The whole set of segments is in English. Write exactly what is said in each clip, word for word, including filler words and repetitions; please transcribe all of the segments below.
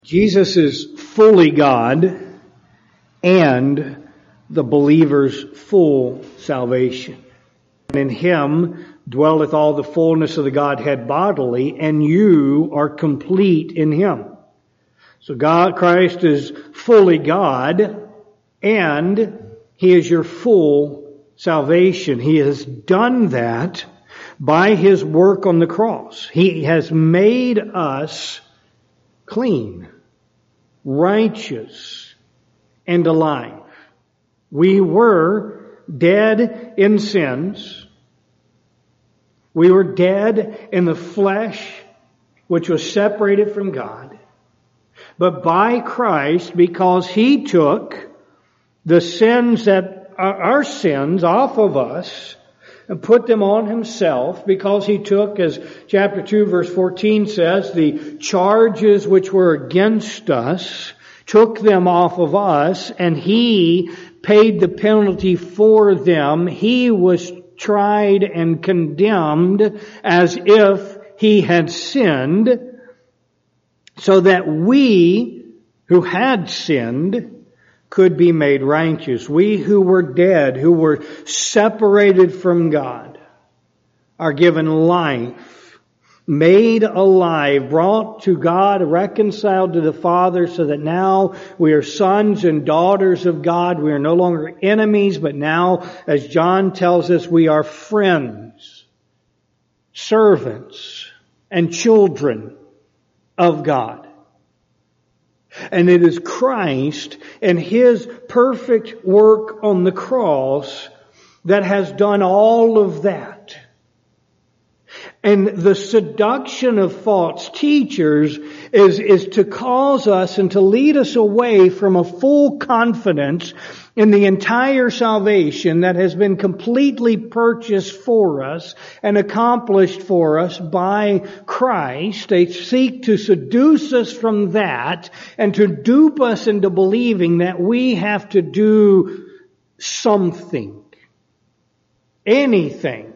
Jesus is fully God and the believer's full salvation. And in Him dwelleth all the fullness of the Godhead bodily, and you are complete in Him. So God, Christ is fully God, and He is your full salvation. He has done that by His work on the cross. He has made us clean, righteous, and alive. We were dead in sins. We were dead in the flesh, which was separated from God. But by Christ, because He took the sins that are our sins off of us and put them on Himself, because He took, as chapter two verse fourteen says, the charges which were against us, took them off of us, and He paid the penalty for them. He was tried and condemned as if He had sinned, so that we who had sinned could be made righteous. We who were dead, who were separated from God, are given life, made alive, brought to God, reconciled to the Father, so that now we are sons and daughters of God. We are no longer enemies, but now, as John tells us, we are friends, servants, and children of God. And it is Christ and His perfect work on the cross that has done all of that. And the seduction of false teachers is, is to cause us and to lead us away from a full confidence in the entire salvation that has been completely purchased for us and accomplished for us by Christ. They seek to seduce us from that and to dupe us into believing that we have to do something, anything,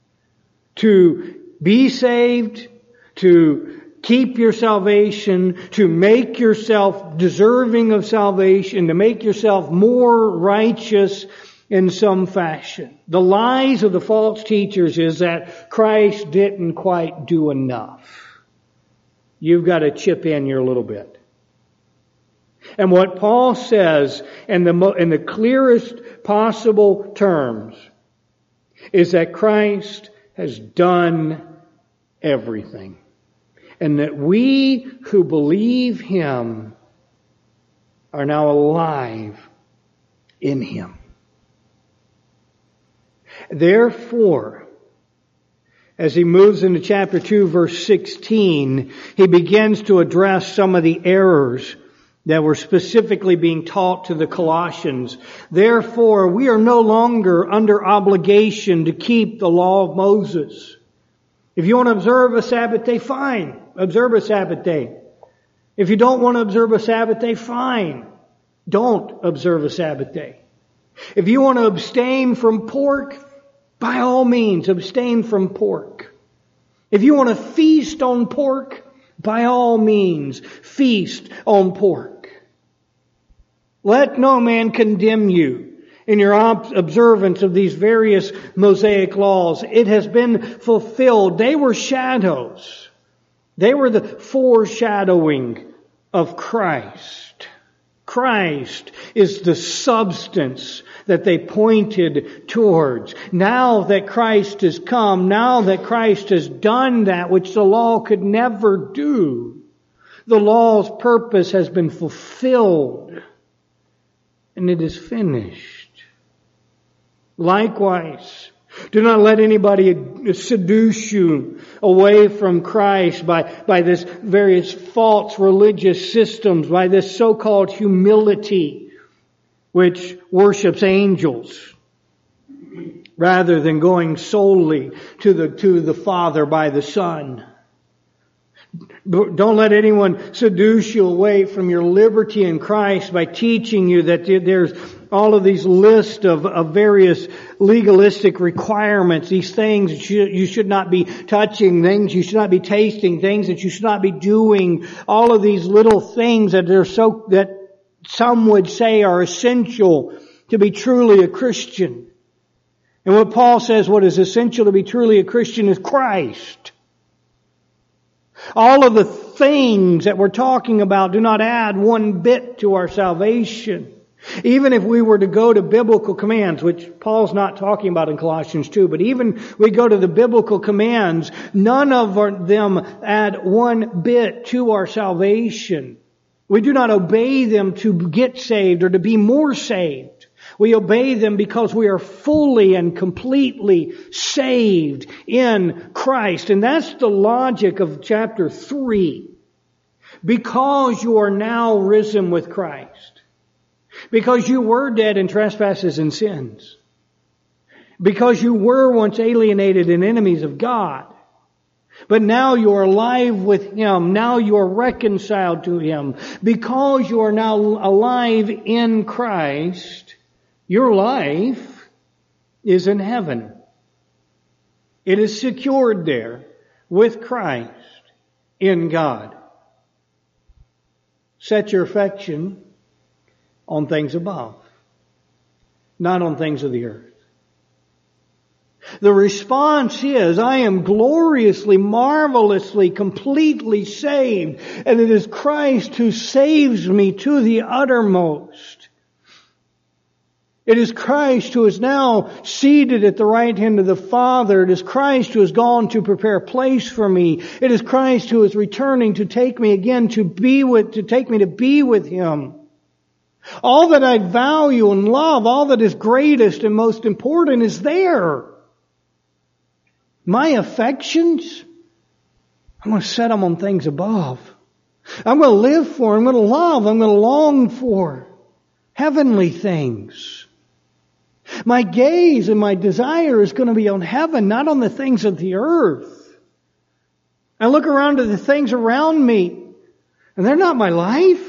to be saved, to keep your salvation, to make yourself deserving of salvation, to make yourself more righteous in some fashion. The lies of the false teachers is that Christ didn't quite do enough. You've got to chip in your little bit. And what Paul says in the, in the clearest possible terms is that Christ has done everything. And that we who believe Him are now alive in Him. Therefore, as he moves into chapter two, verse sixteen, he begins to address some of the errors that were specifically being taught to the Colossians. Therefore, we are no longer under obligation to keep the law of Moses. If you want to observe a Sabbath day, fine. Observe a Sabbath day. If you don't want to observe a Sabbath day, fine. Don't observe a Sabbath day. If you want to abstain from pork, by all means, abstain from pork. If you want to feast on pork, by all means, feast on pork. Let no man condemn you in your observance of these various Mosaic laws. It has been fulfilled. They were shadows. They were the foreshadowing of Christ. Christ is the substance that they pointed towards. Now that Christ has come, now that Christ has done that which the law could never do, the law's purpose has been fulfilled, and it is finished. Likewise, do not let anybody seduce you away from Christ by, by this various false religious systems, by this so-called humility, which worships angels, rather than going solely to the, to the Father by the Son. Don't let anyone seduce you away from your liberty in Christ by teaching you that there's all of these lists of, of various legalistic requirements, these things that you, you should not be touching, things you should not be tasting, things that you should not be doing, all of these little things that are so, that some would say are essential to be truly a Christian. And what Paul says, what is essential to be truly a Christian is Christ. All of the things that we're talking about do not add one bit to our salvation. Even if we were to go to biblical commands, which Paul's not talking about in Colossians two, but even we go to the biblical commands, none of them add one bit to our salvation. We do not obey them to get saved or to be more saved. We obey them because we are fully and completely saved in Christ. And that's the logic of chapter three. Because you are now risen with Christ. Because you were dead in trespasses and sins. Because you were once alienated and enemies of God. But now you are alive with Him. Now you are reconciled to Him. Because you are now alive in Christ, your life is in heaven. It is secured there with Christ in God. Set your affection on things above, not on things of the earth. The response is, I am gloriously, marvelously, completely saved, and it is Christ who saves me to the uttermost. It is Christ who is now seated at the right hand of the Father. It is Christ who has gone to prepare a place for me. It is Christ who is returning to take me again to be with, to take me to be with Him. All that I value and love, all that is greatest and most important is there. My affections, I'm going to set them on things above. I'm going to live for, I'm going to love, I'm going to long for heavenly things. My gaze and my desire is going to be on heaven, not on the things of the earth. I look around at the things around me, and they're not my life.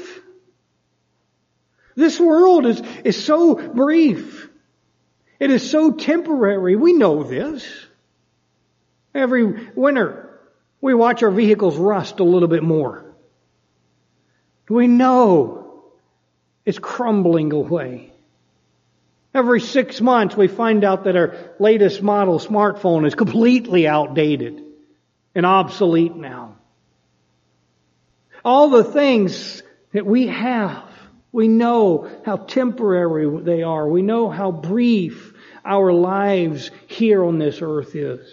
This world is, is so brief. It is so temporary. We know this. Every winter, we watch our vehicles rust a little bit more. We know it's crumbling away. Every six months, we find out that our latest model smartphone is completely outdated and obsolete now. All the things that we have, we know how temporary they are. We know how brief our lives here on this earth is.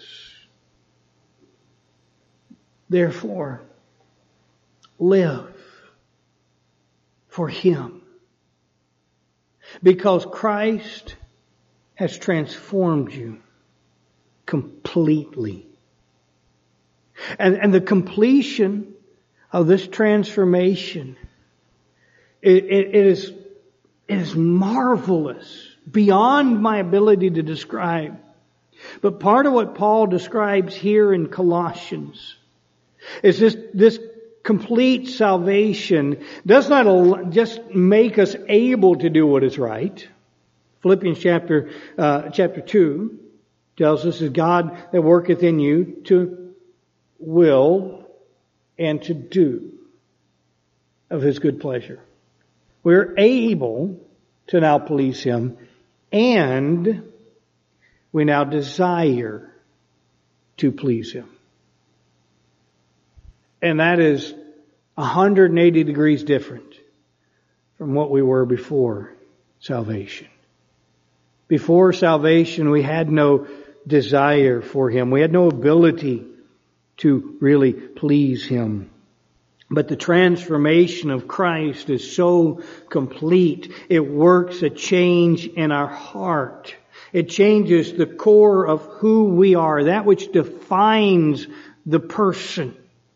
Therefore, live for Him. Because Christ has transformed you completely. And, and the completion of this transformation, it, it, it is, it is marvelous, beyond my ability to describe. But part of what Paul describes here in Colossians is this, this complete salvation does not just make us able to do what is right. Philippians chapter, uh, chapter two tells us, is God that worketh in you to will and to do of His good pleasure. We're able to now please Him, and we now desire to please Him. And that is one hundred eighty degrees different from what we were before salvation. Before salvation, we had no desire for Him. We had no ability to really please Him. But the transformation of Christ is so complete. It works a change in our heart. It changes the core of who we are, that which defines the person.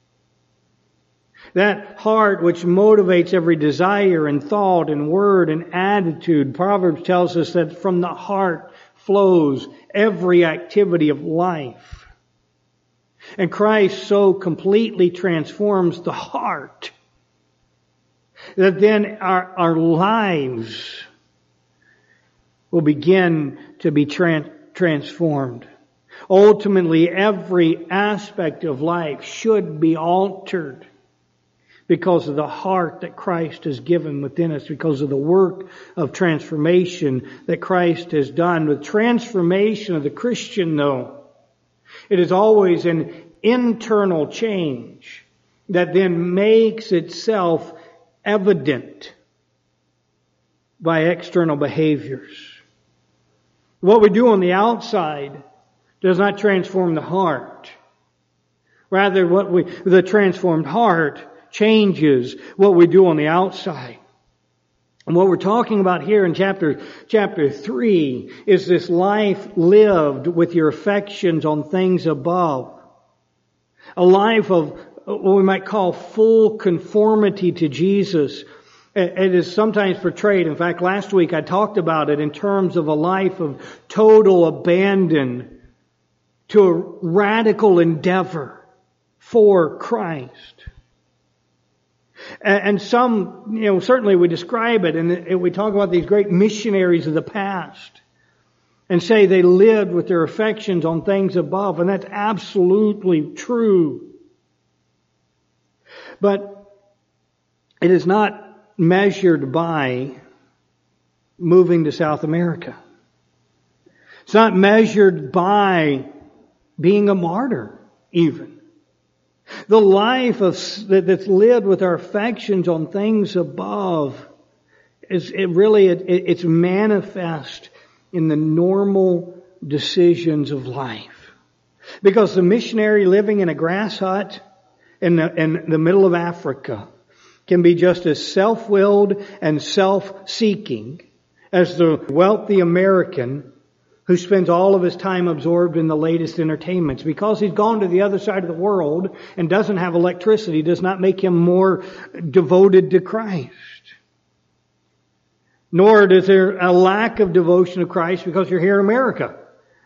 That heart which motivates every desire and thought and word and attitude. Proverbs tells us that from the heart flows every activity of life. And Christ so completely transforms the heart that then our, our lives will begin to be tran- transformed. Ultimately, every aspect of life should be altered because of the heart that Christ has given within us, because of the work of transformation that Christ has done. The transformation of the Christian, though, it is always an internal change that then makes itself evident by external behaviors. What we do on the outside does not transform the heart. Rather, what we, the transformed heart changes what we do on the outside. And what we're talking about here in chapter, chapter three is this life lived with your affections on things above. A life of what we might call full conformity to Jesus. It is sometimes portrayed, in fact, last week I talked about it in terms of a life of total abandon to a radical endeavor for Christ. And some, you know, certainly we describe it and we talk about these great missionaries of the past and say they lived with their affections on things above, and that's absolutely true. But it is not measured by moving to South America. It's not measured by being a martyr, even. The life of, that's lived with our affections on things above is it really it, it's manifest in the normal decisions of life. Because the missionary living in a grass hut in the, in the middle of Africa can be just as self-willed and self-seeking as the wealthy American who spends all of his time absorbed in the latest entertainments. Because he's gone to the other side of the world and doesn't have electricity does not make him more devoted to Christ. Nor is there a lack of devotion to Christ because you're here in America.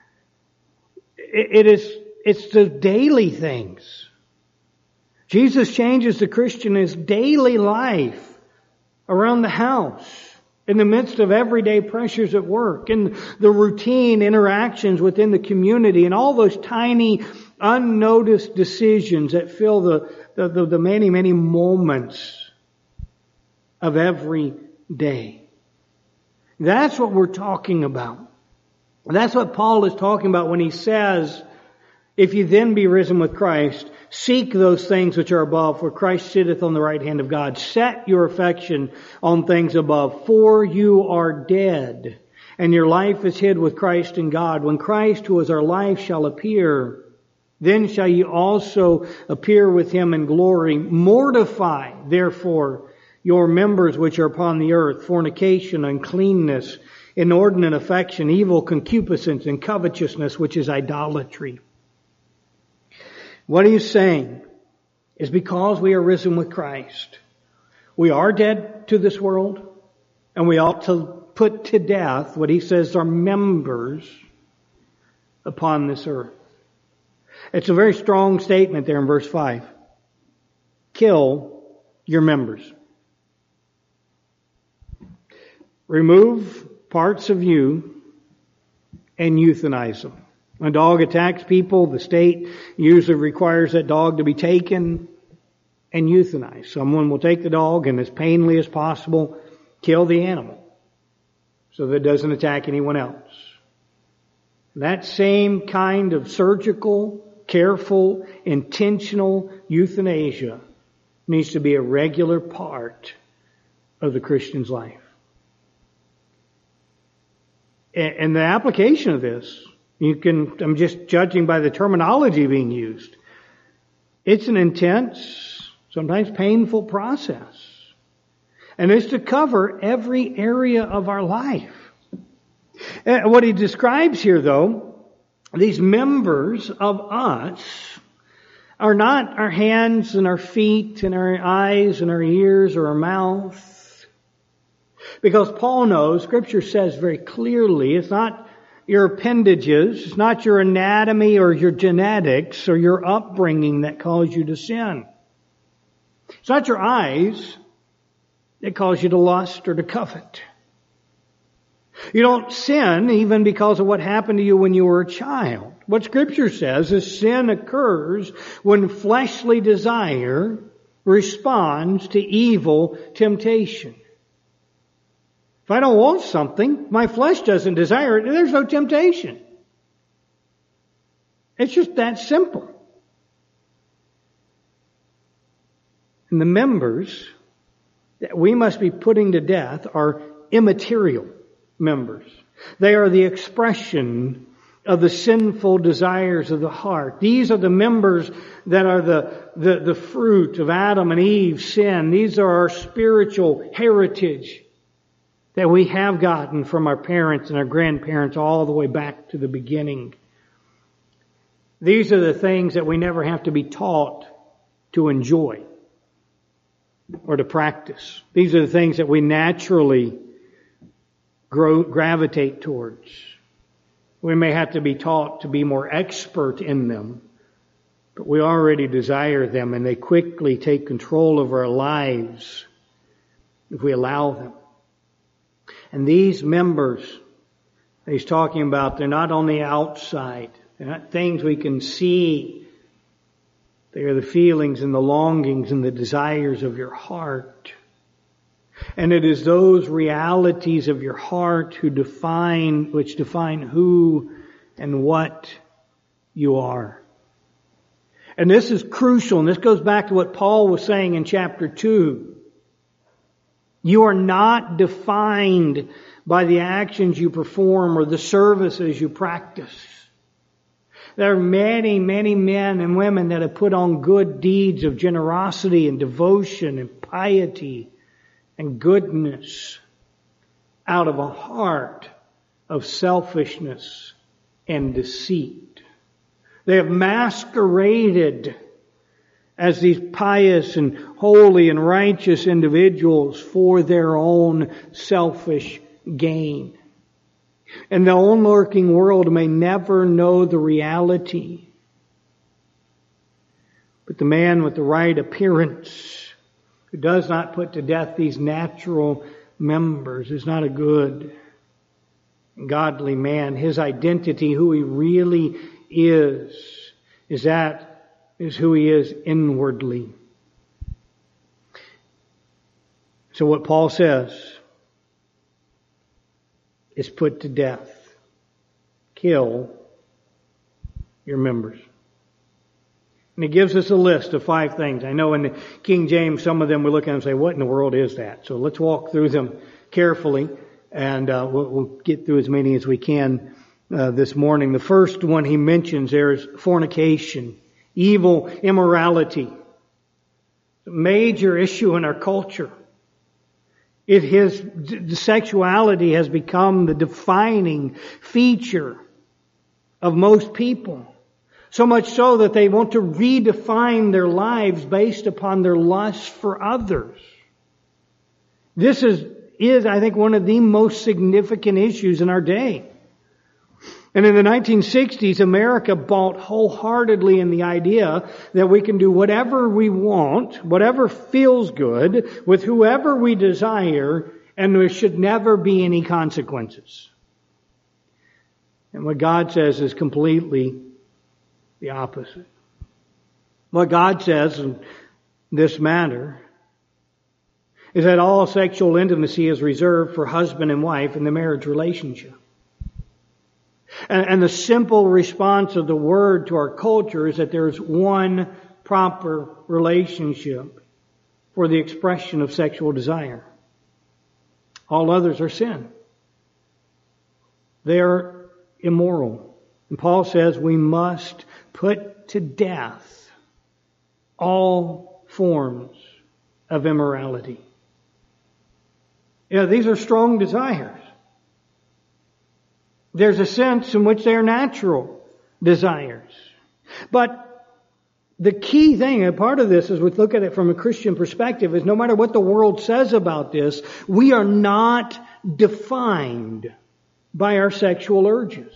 It is, it's the daily things. Jesus changes the Christian in his daily life, around the house, in the midst of everyday pressures at work, in the routine interactions within the community, and all those tiny, unnoticed decisions that fill the, the, the, the many, many moments of every day. That's what we're talking about. That's what Paul is talking about when he says, if you then be risen with Christ, seek those things which are above, where Christ sitteth on the right hand of God. Set your affection on things above, for you are dead, and your life is hid with Christ in God. When Christ, who is our life, shall appear, then shall ye also appear with him in glory. Mortify, therefore, your members which are upon the earth, fornication, uncleanness, inordinate affection, evil concupiscence, and covetousness, which is idolatry. What are you saying? Is because we are risen with Christ, we are dead to this world, and we ought to put to death what he says are members upon this earth. It's a very strong statement there in verse five. Kill your members. Remove parts of you and euthanize them. When a dog attacks people, the state usually requires that dog to be taken and euthanized. Someone will take the dog and as painfully as possible kill the animal so that it doesn't attack anyone else. That same kind of surgical, careful, intentional euthanasia needs to be a regular part of the Christian's life. And the application of this, you can, I'm just judging by the terminology being used. It's an intense, sometimes painful process. And it's to cover every area of our life. And what he describes here, though, these members of us are not our hands and our feet and our eyes and our ears or our mouth. Because Paul knows, Scripture says very clearly, it's not your appendages. It's not your anatomy or your genetics or your upbringing that cause you to sin. It's not your eyes that cause you to lust or to covet. You don't sin even because of what happened to you when you were a child. What Scripture says is sin occurs when fleshly desire responds to evil temptation. If I don't want something, my flesh doesn't desire it, there's no temptation. It's just that simple. And the members that we must be putting to death are immaterial members. They are the expression of the sinful desires of the heart. These are the members that are the, the, the fruit of Adam and Eve's sin. These are our spiritual heritage that we have gotten from our parents and our grandparents all the way back to the beginning. These are the things that we never have to be taught to enjoy or to practice. These are the things that we naturally grow, gravitate towards. We may have to be taught to be more expert in them, but we already desire them, and they quickly take control of our lives if we allow them. And these members that he's talking about, they're not on the outside. They're not things we can see. They are the feelings and the longings and the desires of your heart. And it is those realities of your heart who define, which define who and what you are. And this is crucial, and this goes back to what Paul was saying in chapter two. You are not defined by the actions you perform or the services you practice. There are many, many men and women that have put on good deeds of generosity and devotion and piety and goodness out of a heart of selfishness and deceit. They have masqueraded as these pious and holy and righteous individuals for their own selfish gain. And the onlooking world may never know the reality. But the man with the right appearance, who does not put to death these natural members, is not a good and godly man. His identity, who he really is, is that is who he is inwardly. So what Paul says is put to death. Kill your members. And he gives us a list of five things. I know in the King James, some of them we look at and say, what in the world is that? So let's walk through them carefully, and uh, we'll, we'll get through as many as we can uh, this morning. The first one he mentions there is fornication. Evil immorality. A major issue in our culture. It has, the sexuality has become the defining feature of most people. So much so that they want to redefine their lives based upon their lust for others. This is, is, I think, one of the most significant issues in our day. And in the nineteen sixties, America bought wholeheartedly in the idea that we can do whatever we want, whatever feels good, with whoever we desire, and there should never be any consequences. And what God says is completely the opposite. What God says in this matter is that all sexual intimacy is reserved for husband and wife in the marriage relationship. And, and the simple response of the Word to our culture is that there is one proper relationship for the expression of sexual desire. All others are sin. They are immoral. And Paul says we must put to death all forms of immorality. Yeah, these are strong desires. There's a sense in which they are natural desires. But the key thing, and part of this, as we look at it from a Christian perspective, is no matter what the world says about this, we are not defined by our sexual urges.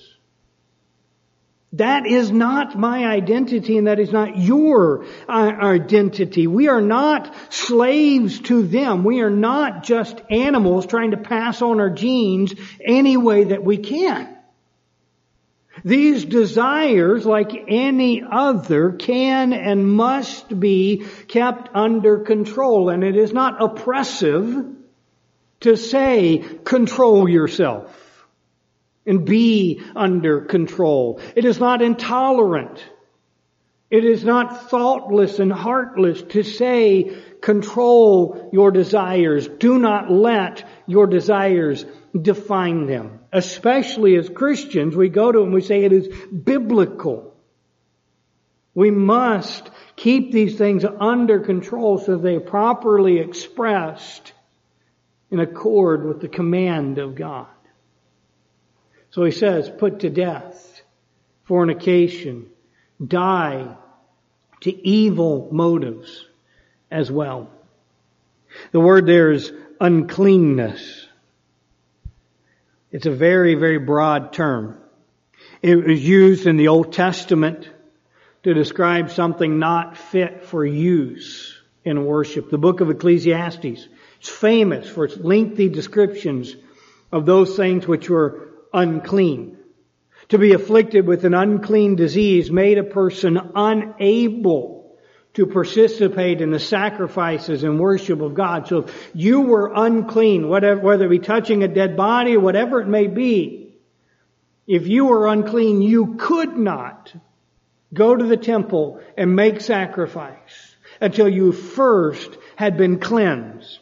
That is not my identity, and that is not your identity. We are not slaves to them. We are not just animals trying to pass on our genes any way that we can. These desires, like any other, can and must be kept under control. And it is not oppressive to say, control yourself and be under control. It is not intolerant. It is not thoughtless and heartless to say, control your desires. Do not let your desires define them. Especially as Christians, we go to them and we say it is biblical. We must keep these things under control so they are properly expressed in accord with the command of God. So he says, put to death fornication, die to evil motives as well. The word there is uncleanness. It's a very, very broad term. It was used in the Old Testament to describe something not fit for use in worship. The book of Ecclesiastes is famous for its lengthy descriptions of those things which were unclean. To be afflicted with an unclean disease made a person unable to participate in the sacrifices and worship of God. So if you were unclean, whatever, whether it be touching a dead body or whatever it may be, if you were unclean, you could not go to the temple and make sacrifice until you first had been cleansed.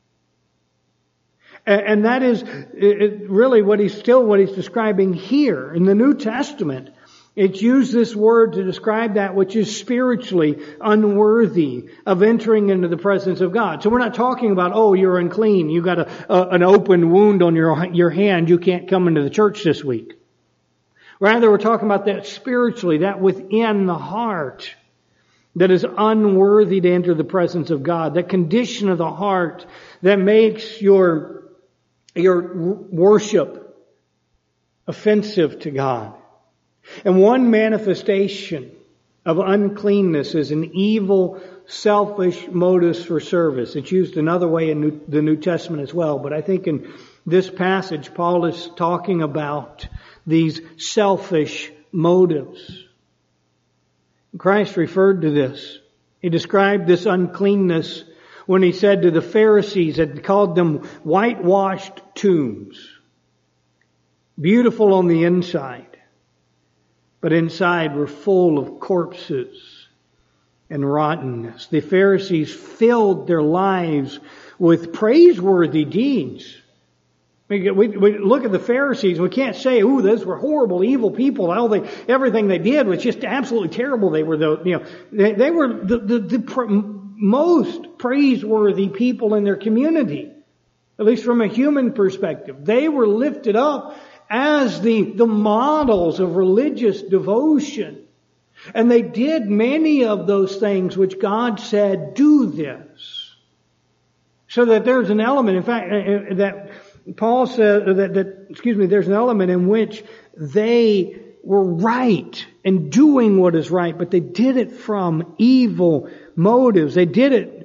And that is really what he's still what he's describing here in the New Testament. It's used this word to describe that which is spiritually unworthy of entering into the presence of God. So we're not talking about, oh, you're unclean, you got a, a, an open wound on your your hand, you can't come into the church this week. Rather, we're talking about that spiritually, that within the heart that is unworthy to enter the presence of God. That condition of the heart that makes your your worship offensive to God. And one manifestation of uncleanness is an evil, selfish motives for service. It's used another way in New, the New Testament as well. But I think in this passage, Paul is talking about these selfish motives. Christ referred to this. He described this uncleanness when he said to the Pharisees, had called them whitewashed tombs. Beautiful on the inside, but inside were full of corpses and rottenness. The Pharisees filled their lives with praiseworthy deeds. We, we, we look at the Pharisees, we can't say, ooh, those were horrible, evil people. All they, everything they did was just absolutely terrible. They were the, you know, they, they were the, the, the most praiseworthy people in their community, at least from a human perspective. They were lifted up as the, the models of religious devotion. And they did many of those things which God said, do this. So that there's an element, in fact, that Paul said, that, that, excuse me, there's an element in which they were right in doing what is right, but they did it from evil motives. They did it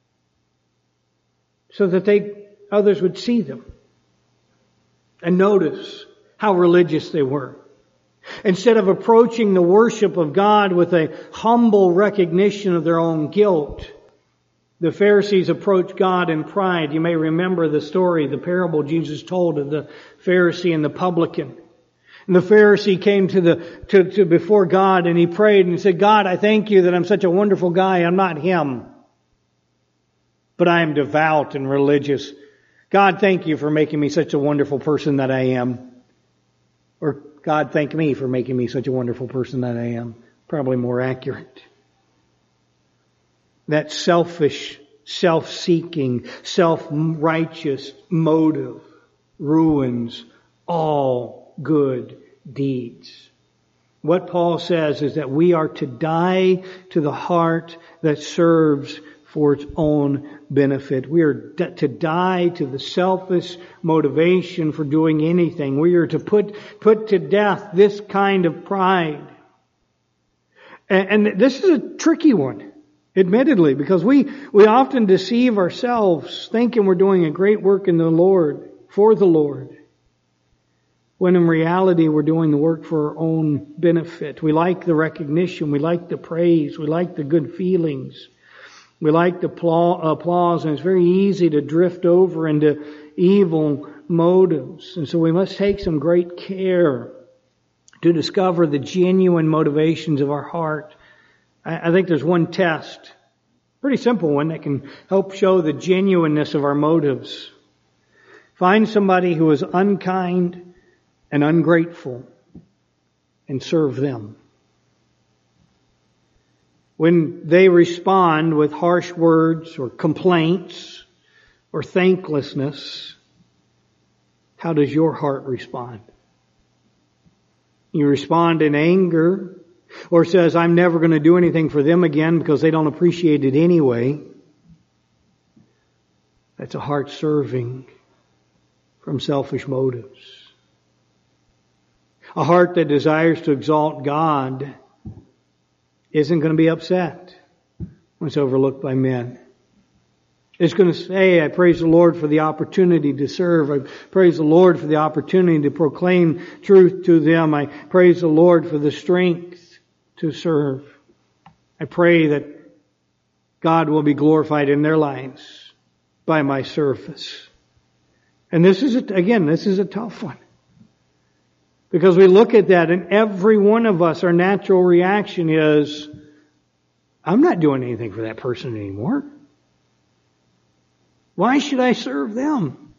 so that they others would see them and notice how religious they were. Instead of approaching the worship of God with a humble recognition of their own guilt, the Pharisees approached God in pride. You may remember the story, the parable Jesus told of the Pharisee and the publican. And the Pharisee came to the to, to before God and he prayed and he said, God, I thank you that I'm such a wonderful guy. I'm not him, but I am devout and religious. God, thank you for making me such a wonderful person that I am. Or God, thank me for making me such a wonderful person that I am. Probably more accurate. That selfish, self-seeking, self-righteous motive ruins all good deeds. What Paul says is that we are to die to the heart that serves for its own benefit. We are to die to the selfish motivation for doing anything. We are to put, put to death this kind of pride. And, and this is a tricky one, admittedly, because we, we often deceive ourselves thinking we're doing a great work in the Lord, for the Lord, when in reality we're doing the work for our own benefit. We like the recognition, we like the praise, we like the good feelings, we like the applause, and it's very easy to drift over into evil motives. And so we must take some great care to discover the genuine motivations of our heart. I think there's one test, pretty simple one, that can help show the genuineness of our motives. Find somebody who is unkind and ungrateful and serve them. When they respond with harsh words or complaints or thanklessness, how does your heart respond? You respond in anger, or says, I'm never going to do anything for them again because they don't appreciate it anyway. That's a heart serving from selfish motives. A heart that desires to exalt God isn't going to be upset when it's overlooked by men. It's going to say, I praise the Lord for the opportunity to serve. I praise the Lord for the opportunity to proclaim truth to them. I praise the Lord for the strength to serve. I pray that God will be glorified in their lives by my service. And this is, a, again, this is a tough one. Because we look at that and every one of us, our natural reaction is, I'm not doing anything for that person anymore. Why should I serve them?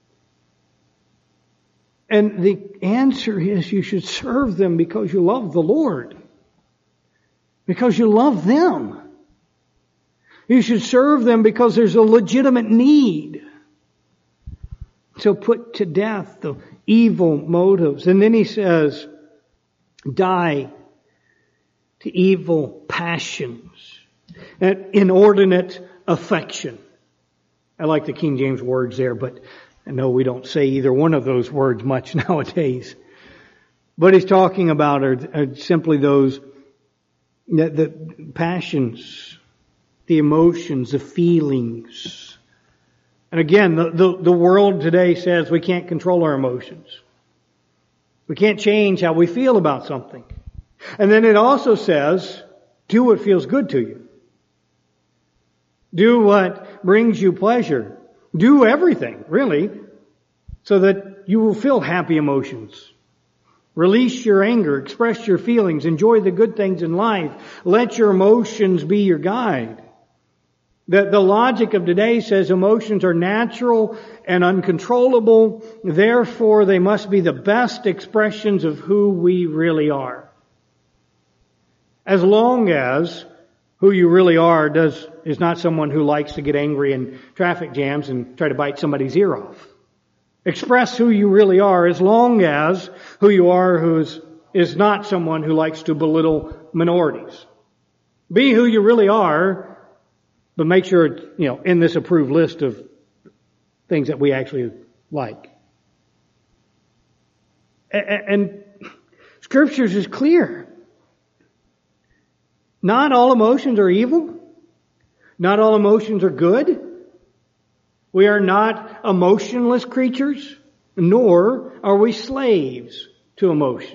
And the answer is you should serve them because you love the Lord. Because you love them. You should serve them because there's a legitimate need. So put to death the evil motives. And then he says, die to evil passions and inordinate affection. I like the King James words there, but I know we don't say either one of those words much nowadays. But he's talking about are, are simply those, the, the passions, the emotions, the feelings. And again, the, the, the world today says we can't control our emotions. We can't change how we feel about something. And then it also says, do what feels good to you. Do what brings you pleasure. Do everything, really, so that you will feel happy emotions. Release your anger, express your feelings, enjoy the good things in life. Let your emotions be your guide. The, the logic of today says emotions are natural and uncontrollable, therefore they must be the best expressions of who we really are. As long as who you really are does is not someone who likes to get angry in traffic jams and try to bite somebody's ear off. Express who you really are as long as who you are who is, is not someone who likes to belittle minorities. Be who you really are, but make sure it's, you know, in this approved list of things that we actually like. And, and Scriptures is clear. Not all emotions are evil. Not all emotions are good. We are not emotionless creatures, nor are we slaves to emotions.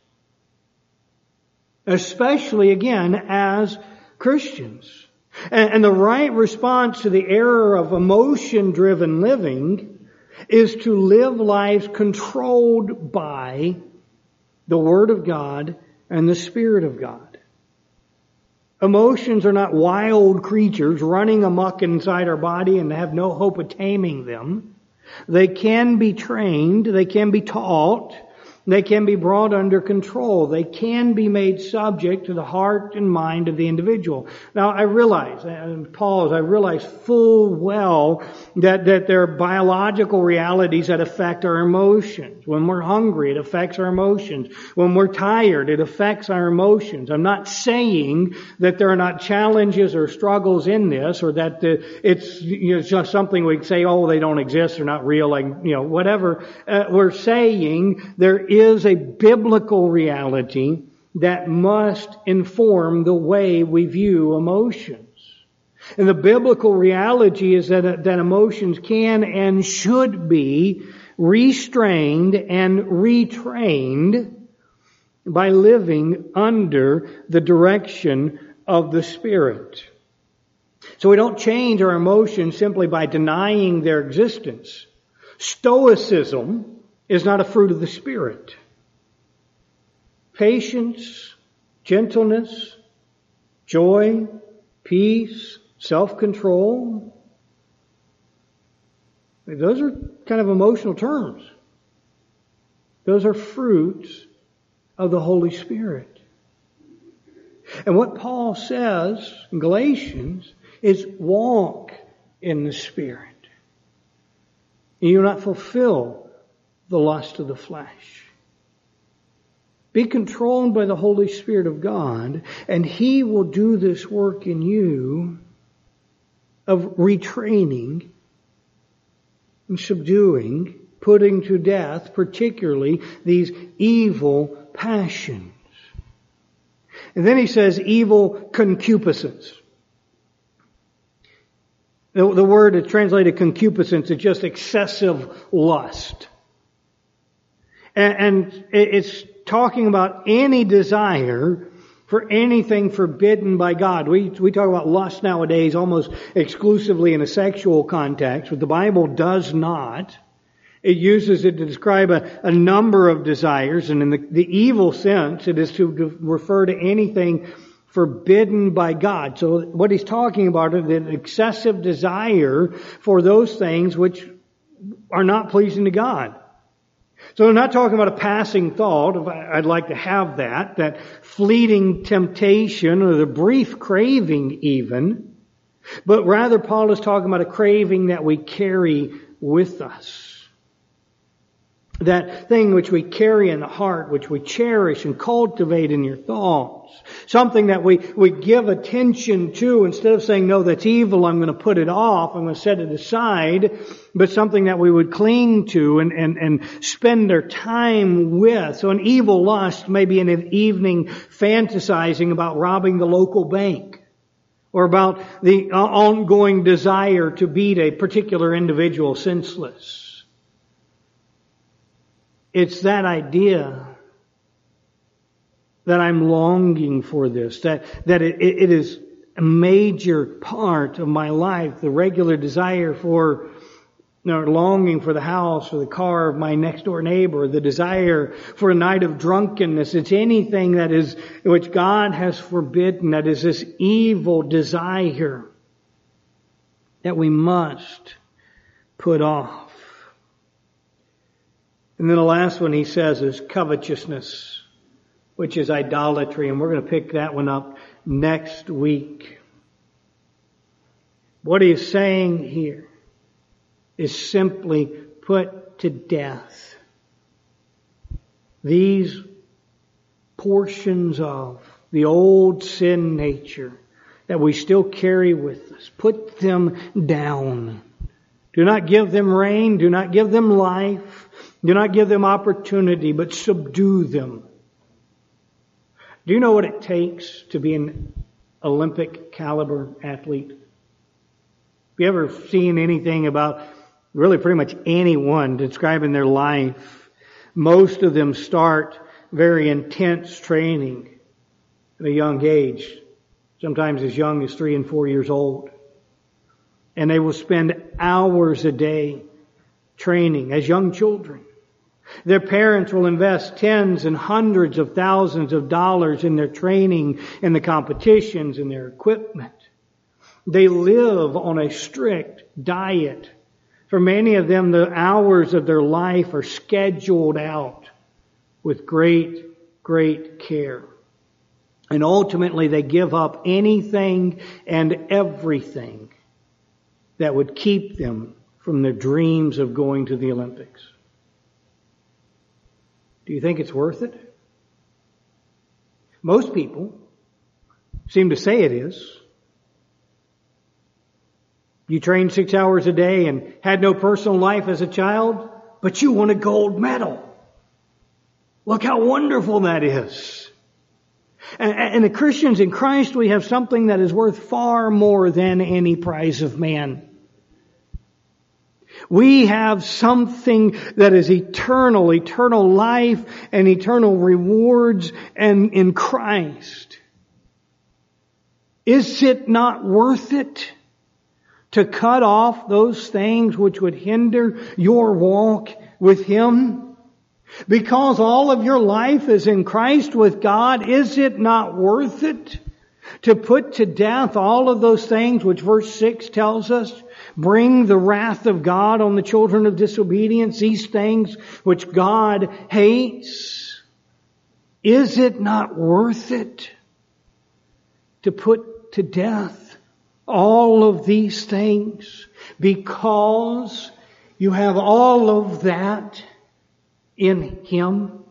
Especially, again, as Christians. And, and the right response to the error of emotion-driven living is to live lives controlled by the Word of God and the Spirit of God. Emotions are not wild creatures running amok inside our body and have no hope of taming them. They can be trained, they can be taught, They can be brought under control. They can be made subject to the heart and mind of the individual. Now, I realize, and pause, I realize full well that, that there are biological realities that affect our emotions. When we're hungry, it affects our emotions. When we're tired, it affects our emotions. I'm not saying that there are not challenges or struggles in this, or that the, it's, you know, just something we say, oh, they don't exist, they're not real, like, you know, whatever. Uh, we're saying there is a biblical reality that must inform the way we view emotions. And the biblical reality is that, that emotions can and should be restrained and retrained by living under the direction of the Spirit. So we don't change our emotions simply by denying their existence. Stoicism is not a fruit of the Spirit. Patience, gentleness, joy, peace, self-control. Those are kind of emotional terms. Those are fruits of the Holy Spirit. And what Paul says in Galatians is walk in the Spirit. You will not fulfill the lust of the flesh. Be controlled by the Holy Spirit of God, and He will do this work in you of retraining and subduing, putting to death, particularly these evil passions. And then he says evil concupiscence. The, the word is translated concupiscence is just excessive lust. And, and it's talking about any desire for anything forbidden by God. We, we talk about lust nowadays almost exclusively in a sexual context, but the Bible does not. It uses it to describe a, a number of desires, and in the, the evil sense, it is to, to refer to anything forbidden by God. So what he's talking about is an excessive desire for those things which are not pleasing to God. So I'm not talking about a passing thought, I'd like to have that, that fleeting temptation or the brief craving even, but rather Paul is talking about a craving that we carry with us. That thing which we carry in the heart, which we cherish and cultivate in your thoughts. Something that we, we give attention to instead of saying, no, that's evil, I'm going to put it off, I'm going to set it aside. But something that we would cling to and, and, and spend our time with. So an evil lust may be in an evening fantasizing about robbing the local bank. Or about the ongoing desire to beat a particular individual senseless. It's that idea that I'm longing for this, that, that it, it is a major part of my life, the regular desire for, you know, longing for the house or the car of my next door neighbor, the desire for a night of drunkenness. It's anything that is, which God has forbidden, that is this evil desire that we must put off. And then the last one he says is covetousness, which is idolatry. And we're going to pick that one up next week. What he is saying here is simply put to death these portions of the old sin nature that we still carry with us. Put them down. Do not give them reign. Do not give them life. Do not give them opportunity, but subdue them. Do you know what it takes to be an Olympic caliber athlete? Have you ever seen anything about really pretty much anyone describing their life? Most of them start very intense training at a young age, sometimes as young as three and four years old. And they will spend hours a day training as young children. Their parents will invest tens and hundreds of thousands of dollars in their training, in the competitions, in their equipment. They live on a strict diet. For many of them, the hours of their life are scheduled out with great, great care. And ultimately they give up anything and everything that would keep them from their dreams of going to the Olympics. Do you think it's worth it? Most people seem to say it is. You trained six hours a day and had no personal life as a child, but you won a gold medal. Look how wonderful that is. And, and the Christians in Christ, we have something that is worth far more than any prize of man. We have something that is eternal, eternal life and eternal rewards and in Christ. Is it not worth it to cut off those things which would hinder your walk with Him? Because all of your life is in Christ with God, is it not worth it to put to death all of those things which verse six tells us bring the wrath of God on the children of disobedience, these things which God hates? Is it not worth it to put to death all of these things because you have all of that in Him?